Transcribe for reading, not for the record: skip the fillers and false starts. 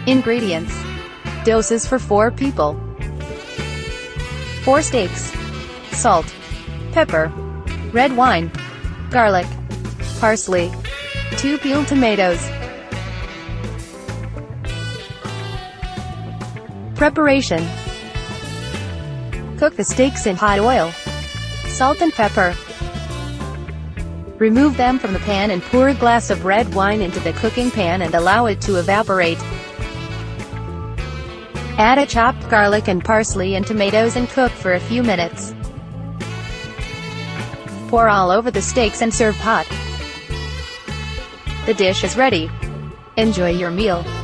Ingredients. Doses for 4 people. 4 steaks. Salt, pepper, red wine, garlic, parsley, 2 peeled tomatoes. Preparation. Cook the steaks in hot oil, salt and pepper. Remove them from the pan and pour a glass of red wine into the cooking pan and allow it to evaporate. Add a chopped garlic and parsley and tomatoes and cook for a few minutes. Pour all over the steaks and serve hot. The dish is ready. Enjoy your meal.